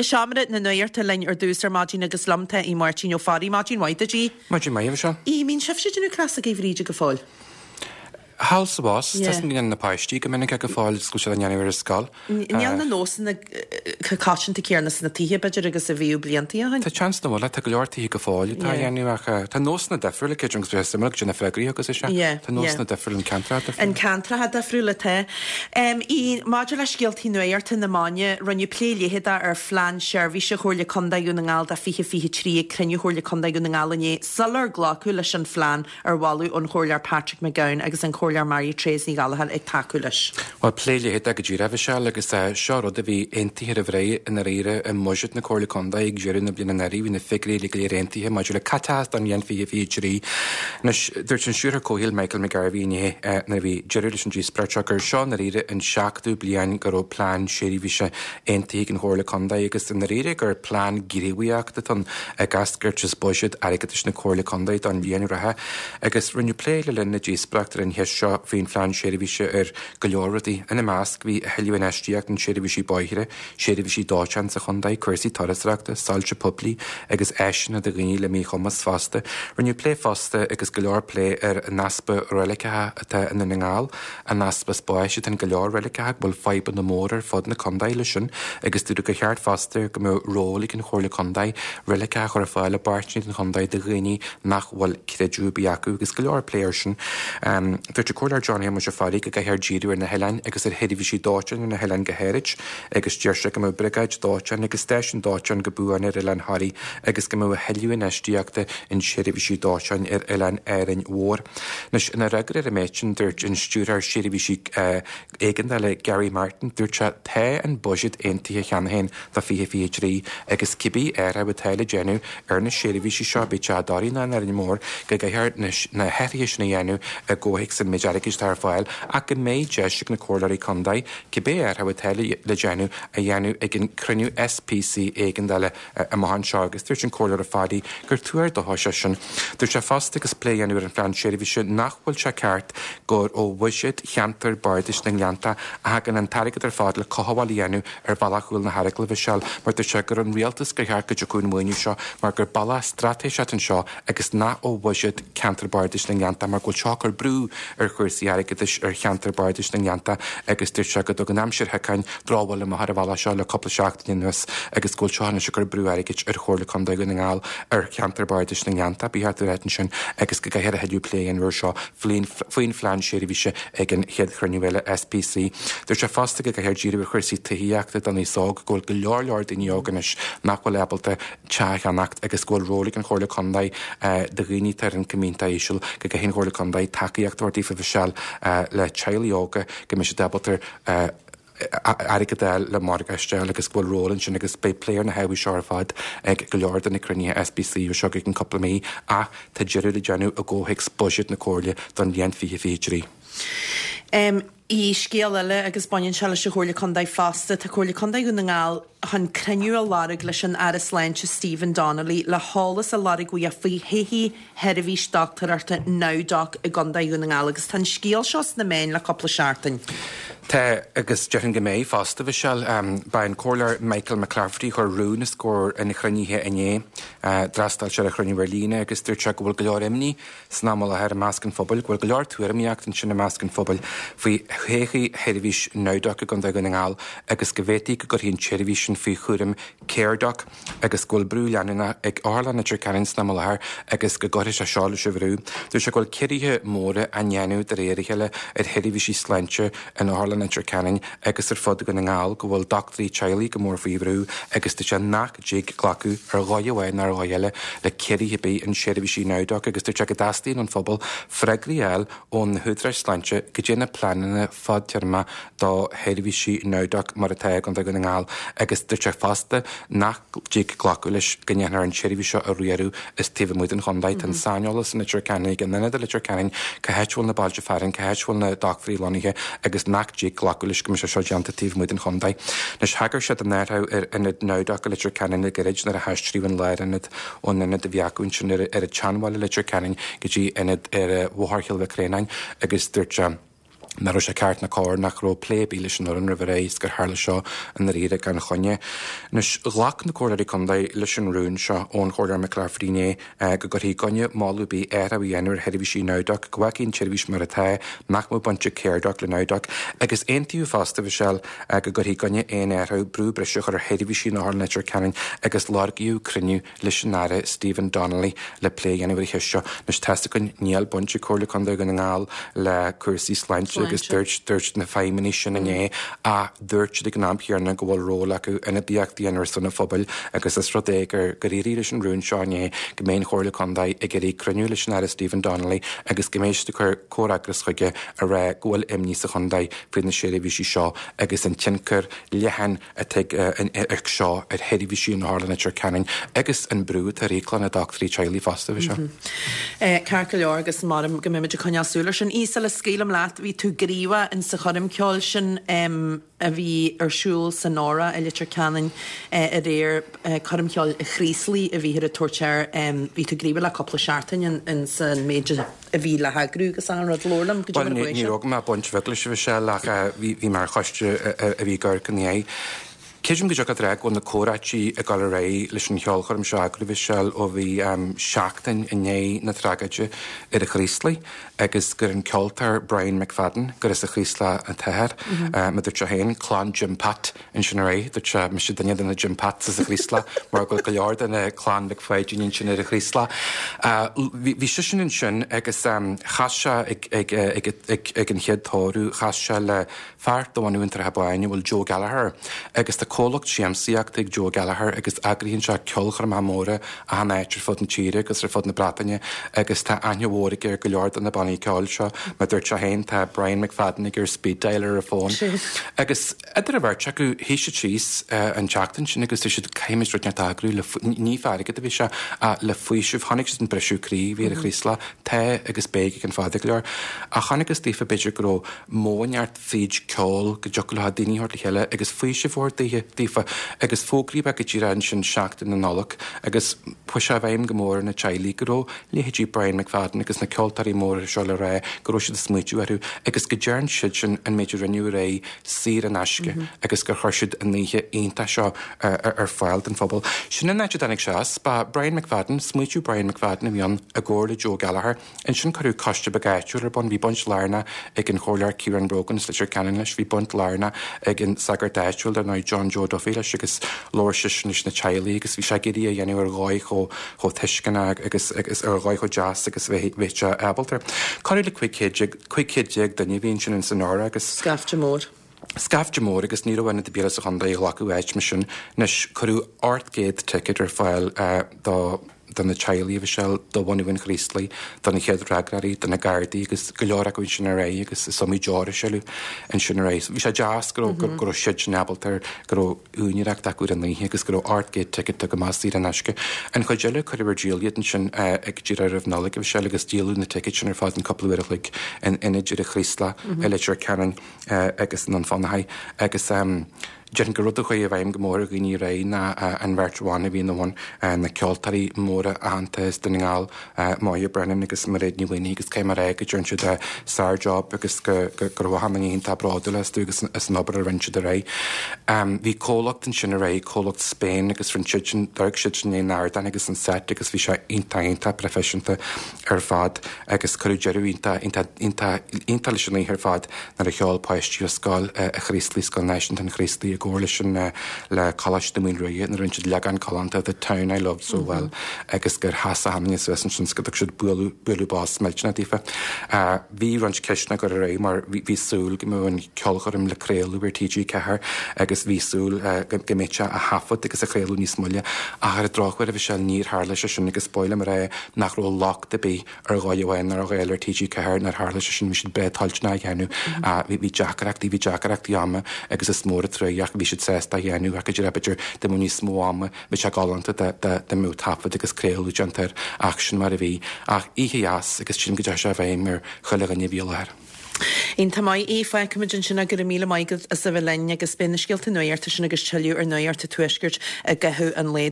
Agus seaamara na nuirta lein ar dúsar mágin agus lamta í Martin ó farí mágin waita dí. Mágin mai seo? Í mín sefse dúna clasa gé bhríide go fáil. House was, tasn't ní na páistí go minic go fáil scoúise an ar scáil. Níall na nós na cáin te céarna na títhe beidir agus a bhíú bliantaí a hain. Tá chance na bhla tá go leortaí go fáil tá dhéanúach tá nós na defriúla céidirgus bheits mar sinna freigraí agus is se. Tá nós na defriúil an cantra. An cantra had defriúla te. Í máidir leis gialtí nuirta na máine runne pléléhéda ar flein seirbhí se chóirla condaú na ngáil da fiche trí crenne chóirla condaú na ngálané salar gláú leis an flein ar bháú an chóirlear Patrick McGowan agus an Choir Mary Tracy Gallagher ag taculis. Well, pléile hit ag dí raibh se agus seárad a bhí intíhir a bhré in réire an muisiid na Chorla Conda ag dúirú na bliana naí hí na figraí le réintíthe maidir le catás an dhéan fi trí. Dúirt an siúr cóhíil Michael McGarvey na bhí deirú leis an dí spreirteach gur seo na réire an 7 blian gur plán séirí bhí se intíigh an Chorla Conda agus na réire gur plán gíríhaíachta an gasgurtas buisiid agatas na Chorla Conda an bhíon rathe agus rinne pléile le na dí spreachtar an heis seo fhíon flein séirihíse ar go leoradaí ina másc bhí heilíonn eisteach an séirihísí báithire, séirihísí dátean sa chundaid cuasaí tarasreachta, sáilte poblí agus éisina de ghaoine le mí chumas fásta. Rinne plé fásta agus go leor plé ar naspa relicathe atá ina na ngáil a naspa spáise an go leor relicathe bhfuil feiban na mór ar fod na condaid lei sin agus dúra go cheart fásta go mó rólaigh an Chorla Condaid relicathe chuir fáile bartníd an chundaid de ghaoine nach bhfuil creadú biacu agus go leor pléir sin. Dúirte Choir Johnny mu se farí go heir díú na Helen agus ar heirihísí dátean na Helen gohéirid agus deirse go mó brigaid dátean agus stéisisin dátean go buúan ar Ellen Harry agus go mó heiliúin eisteachta in séirihísí dátean ar Ellen Éireann Mhór. Nus ina regir a méidsin dúirt in stúrar séirihísí éigean le Gary Martin dúirte the an budget aontaithe cheannahéin tá fihe trí agus cibí a bh teile déanú ar na séirihísí seo bit darí na Éireann Mhór go gheir na heithis na dhéanú a ggóigh san méidearigis tar fáil ach an méid deisiach na Chorlaí Condaid cibé ha bh teile le déanú a dhéanú ag an cruniú SPC éigean le a mahan seo agus dúirt an Chorlaí a fádaí gur túir do thoise sin. Dúirt se fásta agus pléanú ar an flein séirihíse nachhfuil se ceart gur ó bhuiisiid cheantar bardis na leanta a gan an tarigad ar fád le cohabháil dhéanú ar ballachúil na Harigla bhisiil mar dúirt se gur an rialtas go cheart go deún muoinú seo mar gur balla stratéise an seo agus ná ó bhuiisiid cheantar bardis na leanta mar ghfuil seo gur brú ar chuirsaí agatis ar cheantar bardis na leanta agus dúirt se go do an amsir hecain dráhfuil le mar bhla seo le coppla seachtaí nuas agus ghfuil seána se gur brú agit ar Chorla Condaid go na ngáil ar cheantar bardis na leanta bíart réitin sin agus go gahéir a headú plé an bhir seo faoin flein séirihíse ag an chead chruinniuile SPC. Dúirt se fásta go gahéir díú chuirsaí taíachta don í sóg ghfuil go leor daoine óganis nachhfuil lebalta teach annacht agus ghfuil rólaigh an Chorla Condaid de rií tar an cumínta éisiúil go gahéon Chorla Condaid takeíochtúirtaí fa bhisiil le teilíoga go me se debaltar agadéil le margaiste agus bhfuil rólann sin agus bé pléir na heí seáfáid ag go leor na crunne SPC ó seo an coppla mí a tá deireú le deanú a ggóhéic budget na Chorla don dhéan fií. Í scéile agus bain se se Chorla Condaid fásta tá Chorla Condaid go na ngáil chun creniu a lárig leis an aras leinte Stephen Donnelly le hálas a lárig go a faoi héhí heirhís doctorarta nádoc a gandaid go na ngáil agus tan scéal seos na main le coppla seaartain. Tá agus dearan go méid fásta bhisiil ba an Chorla Michael McClafferty chu rún is scór ina chrunníthe inné drastal se a chruinní Berlíne agus dúirt se go bhfuil go leor imní snámala ar a máscan fphobal bhfuil go leor tuairimíocht an sinna máscan fphobal faoi héchaí heirhís nádoc a gandaid go na ngáil agus go bhhétaí go gur híonn séirhís fi churim céirdoch agus ghfuil brú leanana ag ála na Canan snámala agus go goris a seála se bhrú. Dúirt se ghfuil cirithe móra a nnéanú de réiricheile ar heirhísí sleinte an ála na Canan agus ar fod go na ngáil go bhfuil doctorí Chiley go mór faoi bhrú agus tá sé nach dig glacu ar gáhhain ar gáile le cirithe bí an séirhísí nádoc agus dúirt se go dastíín an phobal freigraíil ón thuúdra sleinte go déanana planana fad tearma dá heirhísí nádoc mar atá an go na ngáil agus dúirt se fásta nach dig glacu leis gnéanar an séirhíseo a riarú is tíh muid an chundaid an sáolalas na Canan gan nana le Canan go héitúil na bailte fearin go héitúil na doctorí loníthe agus nach dig glaculis go se seanta tíh muid an chundaid. Nes hagar se an nérá ar inad nádoc le Canan na garid na a heistríúin leir inad ón inad a bheacún sin ar a teanháile le Canan go dtí inad ar a bhthirchiil bheitrénain agus dúirt Mar sé ceart na cáir nach ró plébí leis an oran a bhééis gur hála seo an riire gan chonne. Nus lach na cóirí chundaid leis an rún seo ón chóir me chláfríné go gurthaí gonne máú bí a bhíanúir heirbhí sí náideach, gohacín tíirbhís mar atá nach mú bonte céirdeach le náideach, agus aontaíú fásta bhí seil go gurthaí gonne éar brú breisiach ar heirbhí sí ná netir ceann agus lágiú cruniú leis an náire Stephen Donnelly le plé anhar heisio, nus testa gon níal bonte cóirla chundaid gan ngáil le cuasaí sláinte agus dúirt na feiminí sin inné a dúirt ag an ampiarna go bhfuil róla acu ina bíochttaí anar sanna fphobal agus is rodégur gur irí leis an rún seáné go mbeon chóirla chundaid ag irí cruniú leis an Stephen Donnelly agus goméiste chur córagus chuige a ré ghfuil imní sa chundaid faoin na séirbhí sí seo agus an tincur lehan a teag an ag seo ar heirbhí sí an hála netir ceann agus an brúd a réclan a doctorí Charlie Foster bhí seo. Cearca leor agus marm go mimiid chuneasúla sin ísal le scélam leat hí tú gríomha in sa chorim ceáil sin a bhí arsúil san nóra a litir ceann a réir chorim ceáil a chríslí a bhí a tuairtear bhí tú gríomha le coppla seaartain in san méide a bhí le hagrú go an rud lólam go ní rog má buint bhegla se bhí se le bhí mar choiste a bhí gur ganné. Céisiom go deag ré ón na córatí a gal ré leis an cheolchom se agra bhí seil ó bhí seachtain inné na tragaide ar a chríslaí agus gur an ceoltar Brian McFadden gur is a chrísla an teir me dúirt se héin chlán Jim Pat in sin ré, dúirt se me si daine na Jim Pat is a chrísla mar go go leor in chlán McFadden sin ar a chrísla. Bhí si sin in sin agus chaise ag an chiadtóú chaise le feart dohainú intar habáine bhfuil Joe Gallagher agus cólacht siamsaíach ag Joe Gallagher agus agrihíonn se ceolchar mámóra a hanéitir fod an tíre agus ar fod na Bretaine agus tá ainehóra ar go leor an na bannaí ceáil seo me dúirt se héin tá Brian McFadden gur speed dialer a fón. Agus idir a bhirt acu híise tíos an teachtain sin agus si caiimiis runeart agrú ní fearige a bhí se le faoisih tháinig an breisiúrí hí a chrísla té agus béige an fádig leor a chanagus tífa beidir go móneart féid ceol go jo le daoíhort le heile agus faoise fórtaí dífa agus fógríb a go dtíran sin seachtain na nolach agus pu se bhaim go mór na Charlie goró léhétí Brian McFadden agus na ceoltarí mór seo le ré goró si a smuitiú airú agus go dearn siid sin an méidir raniu ré sír an aisce agus gur chuirsid an níthe aonanta seo ar fáil den fphobal. Sinna neide danig seas ba Brian McFadden smuitiú Brian McFadden a bhíon a ggóir le Joe Gallagher an sin choú coiste bagaiitiú ar bon bhí bunt lárna ag an chóirlear Kieran Brogan slitir canan leis bhí bunt lárna ag an sagardáitiúil ar ná John Joe Duffy leis agus lóir sinis na Charlie agus bhí se géí a dhéanú ar gáid cho tuiscinna agus ar gáid cho jazz agus bhéite Abeltar. Carí le cuiicéideag daine bhíon sin in san ára agus Scafte mór. Scafte mór agus ní bhhaine de bílas a chundaí lecu éit me sin nes chuú artgéad ticket ar fáil don na Charlie bhí seil do bhhainehn chríslaí don na chéad ragraí don na gardaí agus go leor a goin sin ré agus somí deáir seú an sin rééis. Bhí sé jazz gur siid nebaltar gur únireach acu an líthe agus gur artgéad ticket a go másí an eisce. An chuideile chuir díaliad an sin ag ddíar ar bhnála bhí se agus díalú na ticket sin ar fád an coppla in idir a chrísla eileitir cean agus an fannaid agus Jen go rudda chuí a bhaim go mór a gní ré na an bhairtháinna bhí bhain na ceoltarí móra aanta is den ngáil máid brenn agus mar réad níhaine agus céim ré go dúirn siad sarjob agus gur bhhaí tá braú le dúgus is nobar a rinse de ré. Bhí cólacht an sin ré cólacht Spain agus frin sin darg si sin é náirdan agus an set agus bhí se intaonnta professionanta ar fad agus chuú jeú intal sinna ar fad nar a cheáil páistí sáil a chríslí sáil nation an chríslí góirla sin le choiste mún roií na rinse legan callanta the town I loved so well agus gur hasa hamní Susan sin scoach siad buú bás meiltena dífa. Bhí rans ceisna gur ré mar bhí súl go mún ceolchom le créalú ar TG cethir agus bhí súl go méite a hafod agus a chréalú níos muile a ar a drochfuir a bhí se níor hála se sin agus spoile mar ré nach ró lach de bí ar gáhhain ar réil ar TG cethir nar hála se sin mis bretáiltna cheanú a bhí Jackaracht ama agus is mór a tréach bhí si sésta dhéanú a idir abidir de mú níos móama bhí se gáanta de mú tapfad agus créalú gentar action mar a bhí ach iheas agus sin go se bhéim mar chuile a nibíir. In tá mai éfa cumidjin sinna gur míle maigad a sa bh lenne agus ben na scialta nuirta sin agus teú ar nuirta tuisgurt a gathú an léad